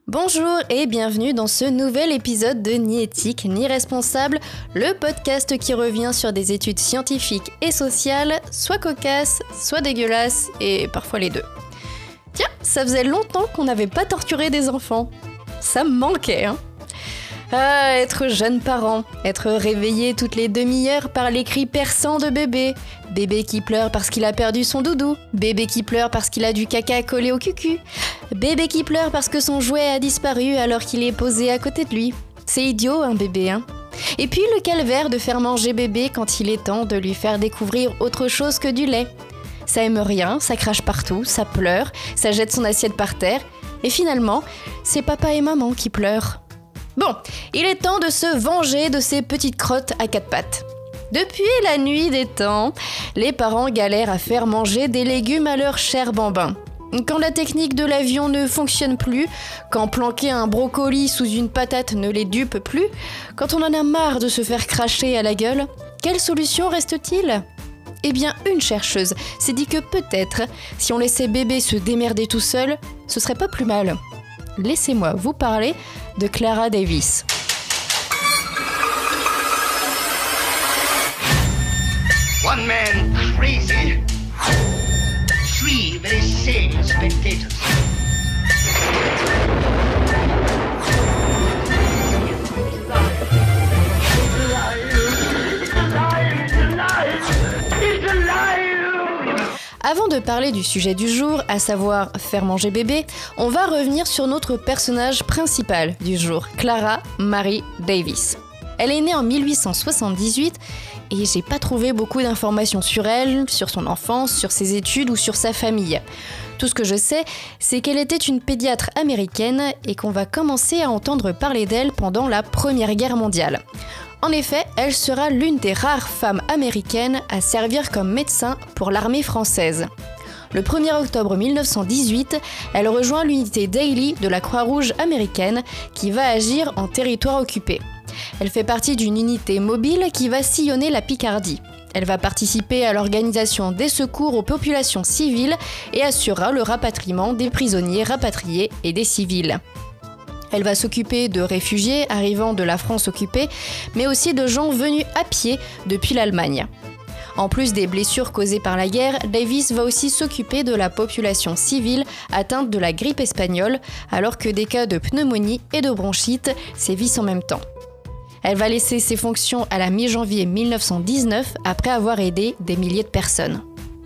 Bonjour et bienvenue dans ce nouvel épisode de Ni éthique ni responsable, le podcast qui revient sur des études scientifiques et sociales, soit cocasses, soit dégueulasses, et parfois les deux. Tiens, ça faisait longtemps qu'on n'avait pas torturé des enfants. Ça me manquait, hein. Ah, être jeune parent, être réveillé toutes les demi-heures par les cris perçants de bébé. Bébé qui pleure parce qu'il a perdu son doudou. Bébé qui pleure parce qu'il a du caca collé au cucu. Bébé qui pleure parce que son jouet a disparu alors qu'il est posé à côté de lui. C'est idiot, un bébé, hein. Et puis le calvaire de faire manger bébé quand il est temps de lui faire découvrir autre chose que du lait. Ça aime rien, ça crache partout, ça pleure, ça jette son assiette par terre. Et finalement, c'est papa et maman qui pleurent. Bon, il est temps de se venger de ces petites crottes à quatre pattes. Depuis la nuit des temps, les parents galèrent à faire manger des légumes à leurs chers bambins. Quand la technique de l'avion ne fonctionne plus, quand planquer un brocoli sous une patate ne les dupe plus, quand on en a marre de se faire cracher à la gueule, quelle solution reste-t-il ? Eh bien, une chercheuse s'est dit que peut-être, si on laissait bébé se démerder tout seul, ce serait pas plus mal. Laissez-moi vous parler de Clara Davis. One man crazy, three very sane spectators. Avant de parler du sujet du jour, à savoir faire manger bébé, on va revenir sur notre personnage principal du jour, Clara Mary Davis. Elle est née en 1878 et j'ai pas trouvé beaucoup d'informations sur elle, sur son enfance, sur ses études ou sur sa famille. Tout ce que je sais, c'est qu'elle était une pédiatre américaine et qu'on va commencer à entendre parler d'elle pendant la Première Guerre mondiale. En effet, elle sera l'une des rares femmes américaines à servir comme médecin pour l'armée française. Le 1er octobre 1918, elle rejoint l'unité Daily de la Croix-Rouge américaine qui va agir en territoire occupé. Elle fait partie d'une unité mobile qui va sillonner la Picardie. Elle va participer à l'organisation des secours aux populations civiles et assurera le rapatriement des prisonniers rapatriés et des civils. Elle va s'occuper de réfugiés arrivant de la France occupée, mais aussi de gens venus à pied depuis l'Allemagne. En plus des blessures causées par la guerre, Davis va aussi s'occuper de la population civile atteinte de la grippe espagnole, alors que des cas de pneumonie et de bronchite sévissent en même temps. Elle va laisser ses fonctions à la mi-janvier 1919 après avoir aidé des milliers de personnes.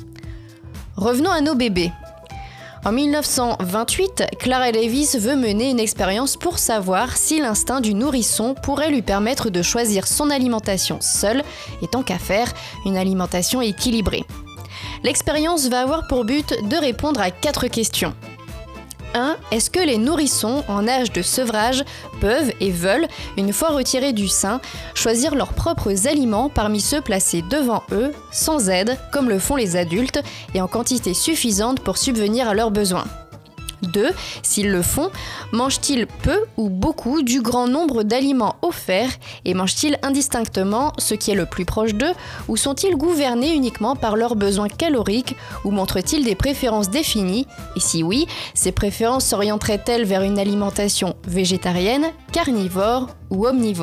Revenons à nos bébés. En 1928, Clara Davis veut mener une expérience pour savoir si l'instinct du nourrisson pourrait lui permettre de choisir son alimentation seule, et tant qu'à faire, une alimentation équilibrée. L'expérience va avoir pour but de répondre à 4 questions. 1. Est-ce que les nourrissons en âge de sevrage peuvent et veulent, une fois retirés du sein, choisir leurs propres aliments parmi ceux placés devant eux, sans aide, comme le font les adultes, et en quantité suffisante pour subvenir à leurs besoins ? 2. S'ils le font, mangent-ils peu ou beaucoup du grand nombre d'aliments offerts et mangent-ils indistinctement ce qui est le plus proche d'eux ou sont-ils gouvernés uniquement par leurs besoins caloriques ou montrent-ils des préférences définies et si oui, ces préférences s'orienteraient-elles vers une alimentation végétarienne, carnivore ou omnivore ?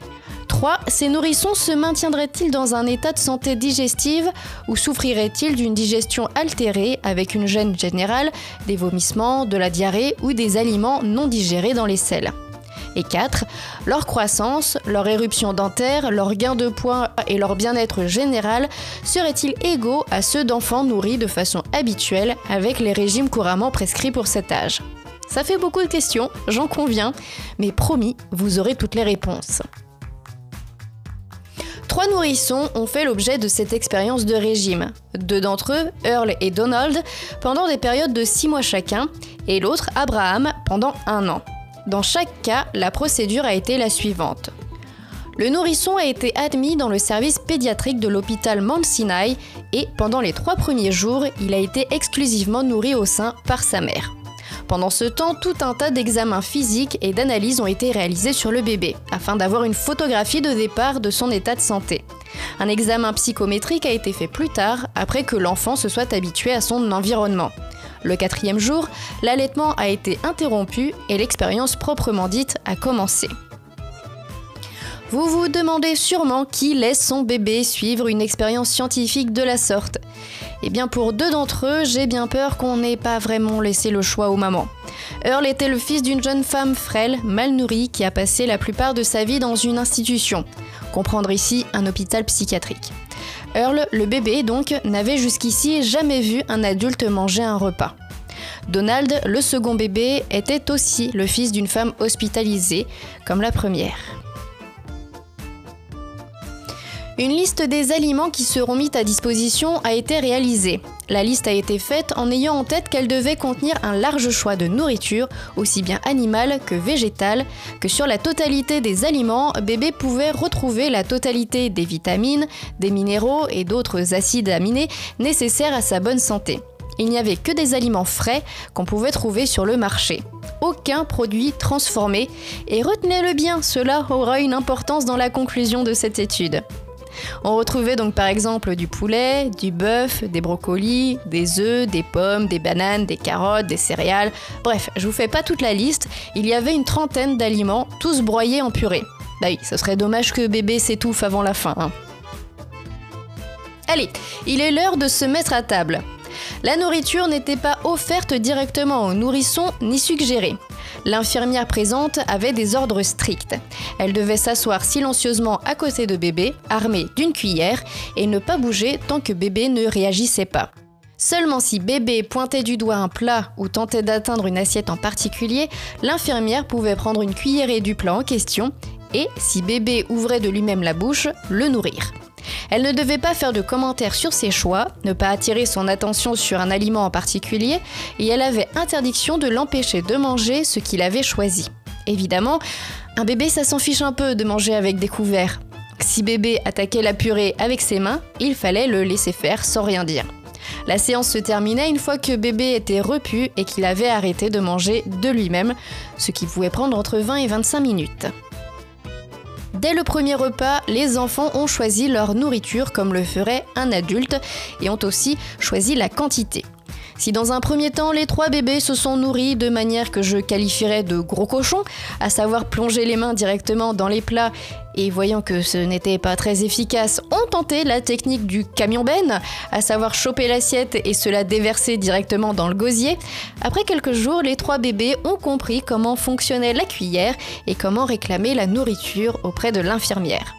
3. Ces nourrissons se maintiendraient-ils dans un état de santé digestive ou souffriraient-ils d'une digestion altérée avec une gêne générale, des vomissements, de la diarrhée ou des aliments non digérés dans les selles ? Et 4. Leur croissance, leur éruption dentaire, leur gain de poids et leur bien-être général seraient-ils égaux à ceux d'enfants nourris de façon habituelle avec les régimes couramment prescrits pour cet âge ? Ça fait beaucoup de questions, j'en conviens, mais promis, vous aurez toutes les réponses. 3 nourrissons ont fait l'objet de cette expérience de régime. 2 d'entre eux, Earl et Donald, pendant des périodes de 6 mois chacun, et l'autre, Abraham, pendant 1 an. Dans chaque cas, la procédure a été la suivante. Le nourrisson a été admis dans le service pédiatrique de l'hôpital Mount Sinai et, pendant les 3 premiers jours, il a été exclusivement nourri au sein par sa mère. Pendant ce temps, tout un tas d'examens physiques et d'analyses ont été réalisés sur le bébé, afin d'avoir une photographie de départ de son état de santé. Un examen psychométrique a été fait plus tard, après que l'enfant se soit habitué à son environnement. Le 4e jour, l'allaitement a été interrompu et l'expérience proprement dite a commencé. Vous vous demandez sûrement qui laisse son bébé suivre une expérience scientifique de la sorte. Eh bien pour 2 d'entre eux, j'ai bien peur qu'on n'ait pas vraiment laissé le choix aux mamans. Earl était le fils d'une jeune femme frêle, mal nourrie, qui a passé la plupart de sa vie dans une institution. Comprendre ici un hôpital psychiatrique. Earl, le bébé donc, n'avait jusqu'ici jamais vu un adulte manger un repas. Donald, le second bébé, était aussi le fils d'une femme hospitalisée, comme la première. Une liste des aliments qui seront mis à disposition a été réalisée. La liste a été faite en ayant en tête qu'elle devait contenir un large choix de nourriture, aussi bien animale que végétale, que sur la totalité des aliments, bébé pouvait retrouver la totalité des vitamines, des minéraux et d'autres acides aminés nécessaires à sa bonne santé. Il n'y avait que des aliments frais qu'on pouvait trouver sur le marché. Aucun produit transformé, et retenez-le bien, cela aura une importance dans la conclusion de cette étude. On retrouvait donc par exemple du poulet, du bœuf, des brocolis, des œufs, des pommes, des bananes, des carottes, des céréales. Bref, je vous fais pas toute la liste, il y avait une trentaine d'aliments, tous broyés en purée. Bah oui, ce serait dommage que bébé s'étouffe avant la fin, hein. Allez, il est l'heure de se mettre à table. La nourriture n'était pas offerte directement aux nourrissons ni suggérée. L'infirmière présente avait des ordres stricts. Elle devait s'asseoir silencieusement à côté de bébé, armée d'une cuillère, et ne pas bouger tant que bébé ne réagissait pas. Seulement si bébé pointait du doigt un plat ou tentait d'atteindre une assiette en particulier, l'infirmière pouvait prendre une cuillerée du plat en question et, si bébé ouvrait de lui-même la bouche, le nourrir. Elle ne devait pas faire de commentaires sur ses choix, ne pas attirer son attention sur un aliment en particulier, et elle avait interdiction de l'empêcher de manger ce qu'il avait choisi. Évidemment, un bébé ça s'en fiche un peu de manger avec des couverts. Si bébé attaquait la purée avec ses mains, il fallait le laisser faire sans rien dire. La séance se terminait une fois que bébé était repu et qu'il avait arrêté de manger de lui-même, ce qui pouvait prendre entre 20 et 25 minutes. Dès le premier repas, les enfants ont choisi leur nourriture comme le ferait un adulte et ont aussi choisi la quantité. Si dans un premier temps, les 3 bébés se sont nourris de manière que je qualifierais de gros cochons, à savoir plonger les mains directement dans les plats et voyant que ce n'était pas très efficace, ont tenté la technique du camion-benne, à savoir choper l'assiette et se la déverser directement dans le gosier. Après quelques jours, les 3 bébés ont compris comment fonctionnait la cuillère et comment réclamer la nourriture auprès de l'infirmière.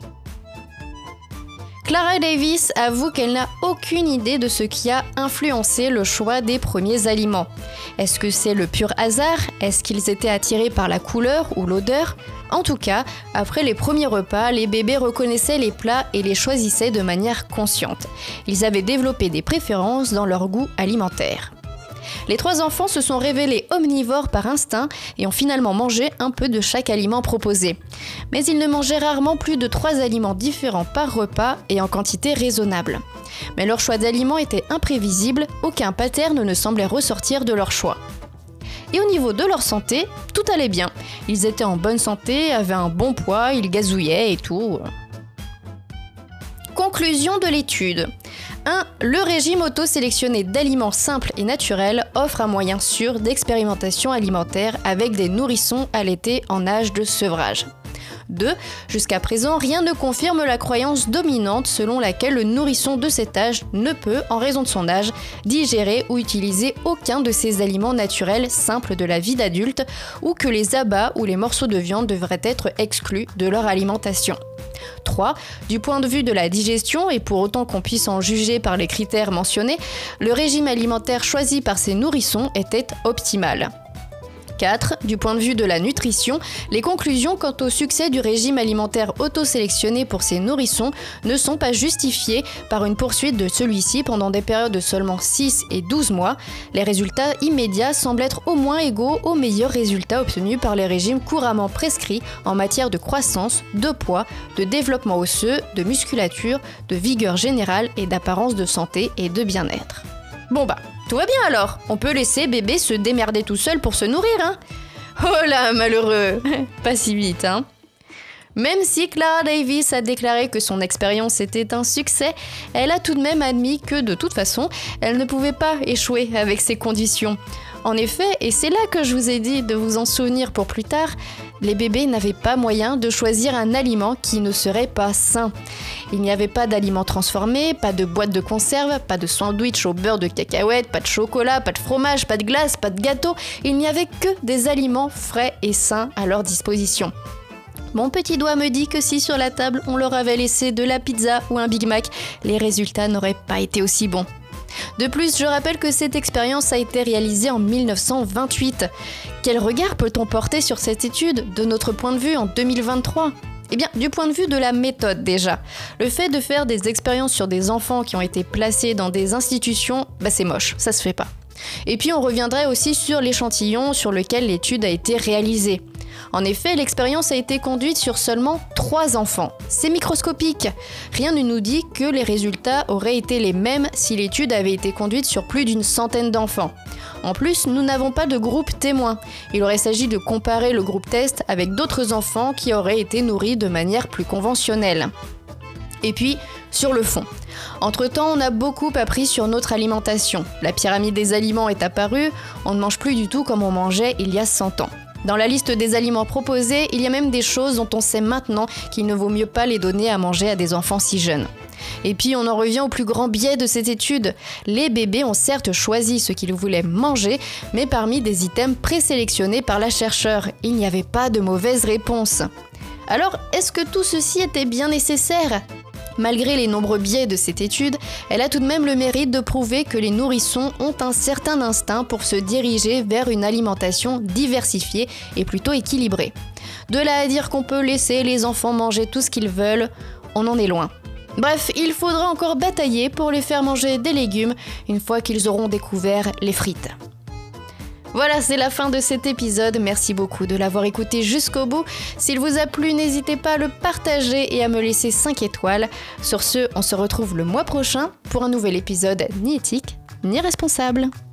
Clara Davis avoue qu'elle n'a aucune idée de ce qui a influencé le choix des premiers aliments. Est-ce que c'est le pur hasard? Est-ce qu'ils étaient attirés par la couleur ou l'odeur? En tout cas, après les premiers repas, les bébés reconnaissaient les plats et les choisissaient de manière consciente. Ils avaient développé des préférences dans leur goût alimentaire. Les 3 enfants se sont révélés omnivores par instinct et ont finalement mangé un peu de chaque aliment proposé. Mais ils ne mangeaient rarement plus de 3 aliments différents par repas et en quantité raisonnable. Mais leur choix d'aliments était imprévisible, aucun pattern ne semblait ressortir de leur choix. Et au niveau de leur santé, tout allait bien. Ils étaient en bonne santé, avaient un bon poids, ils gazouillaient et tout. Conclusion de l'étude. 1. Le régime auto-sélectionné d'aliments simples et naturels offre un moyen sûr d'expérimentation alimentaire avec des nourrissons allaités en âge de sevrage. 2. Jusqu'à présent, rien ne confirme la croyance dominante selon laquelle le nourrisson de cet âge ne peut, en raison de son âge, digérer ou utiliser aucun de ces aliments naturels simples de la vie d'adulte ou que les abats ou les morceaux de viande devraient être exclus de leur alimentation. 3. Du point de vue de la digestion, et pour autant qu'on puisse en juger par les critères mentionnés, le régime alimentaire choisi par ces nourrissons était optimal. 4. Du point de vue de la nutrition, les conclusions quant au succès du régime alimentaire auto-sélectionné pour ces nourrissons ne sont pas justifiées par une poursuite de celui-ci pendant des périodes de seulement 6 et 12 mois. Les résultats immédiats semblent être au moins égaux aux meilleurs résultats obtenus par les régimes couramment prescrits en matière de croissance, de poids, de développement osseux, de musculature, de vigueur générale et d'apparence de santé et de bien-être. Bon bah, tout va bien alors, on peut laisser bébé se démerder tout seul pour se nourrir, hein? Oh là, malheureux! Pas si vite, hein? Même si Clara Davis a déclaré que son expérience était un succès, elle a tout de même admis que de toute façon, elle ne pouvait pas échouer avec ces conditions. En effet, et c'est là que je vous ai dit de vous en souvenir pour plus tard, les bébés n'avaient pas moyen de choisir un aliment qui ne serait pas sain. Il n'y avait pas d'aliments transformés, pas de boîte de conserve, pas de sandwich au beurre de cacahuète, pas de chocolat, pas de fromage, pas de glace, pas de gâteau. Il n'y avait que des aliments frais et sains à leur disposition. Mon petit doigt me dit que si sur la table on leur avait laissé de la pizza ou un Big Mac, les résultats n'auraient pas été aussi bons. De plus, je rappelle que cette expérience a été réalisée en 1928. Quel regard peut-on porter sur cette étude de notre point de vue en 2023 ? Eh bien, du point de vue de la méthode déjà. Le fait de faire des expériences sur des enfants qui ont été placés dans des institutions, c'est moche, ça se fait pas. Et puis on reviendrait aussi sur l'échantillon sur lequel l'étude a été réalisée. En effet, l'expérience a été conduite sur seulement 3 enfants. C'est microscopique. Rien ne nous dit que les résultats auraient été les mêmes si l'étude avait été conduite sur plus d'une centaine d'enfants. En plus, nous n'avons pas de groupe témoin. Il aurait s'agi de comparer le groupe test avec d'autres enfants qui auraient été nourris de manière plus conventionnelle. Et puis, sur le fond. Entre-temps, on a beaucoup appris sur notre alimentation. La pyramide des aliments est apparue, on ne mange plus du tout comme on mangeait il y a 100 ans. Dans la liste des aliments proposés, il y a même des choses dont on sait maintenant qu'il ne vaut mieux pas les donner à manger à des enfants si jeunes. Et puis on en revient au plus grand biais de cette étude. Les bébés ont certes choisi ce qu'ils voulaient manger, mais parmi des items présélectionnés par la chercheure, il n'y avait pas de mauvaise réponse. Alors, est-ce que tout ceci était bien nécessaire ? Malgré les nombreux biais de cette étude, elle a tout de même le mérite de prouver que les nourrissons ont un certain instinct pour se diriger vers une alimentation diversifiée et plutôt équilibrée. De là à dire qu'on peut laisser les enfants manger tout ce qu'ils veulent, on en est loin. Bref, il faudra encore batailler pour les faire manger des légumes une fois qu'ils auront découvert les frites. Voilà, c'est la fin de cet épisode. Merci beaucoup de l'avoir écouté jusqu'au bout. S'il vous a plu, n'hésitez pas à le partager et à me laisser 5 étoiles. Sur ce, on se retrouve le mois prochain pour un nouvel épisode ni éthique, ni responsable.